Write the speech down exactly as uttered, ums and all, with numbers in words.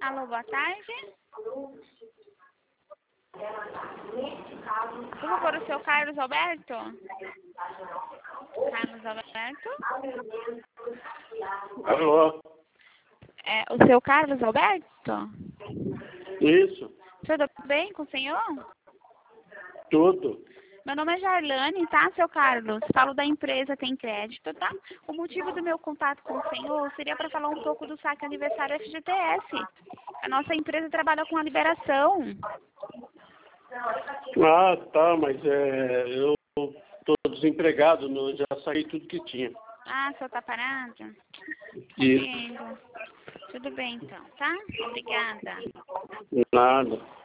Alô, boa tarde. Por favor, o seu Carlos Alberto? Carlos Alberto? Alô? É, o seu Carlos Alberto? Isso, Tudo bem com o senhor? tudo. Meu nome é Jarlane, tá, seu Carlos? Falo da empresa Tem Crédito, tá? O motivo do meu contato com o senhor seria para falar um pouco do saque aniversário F G T S. A nossa empresa trabalha com a liberação. Ah, tá, mas é, eu tô desempregado, não, já saí tudo que tinha. Ah, o senhor tá parado? Isso. Compreendo. Tudo bem, então, tá? Obrigada. Nada.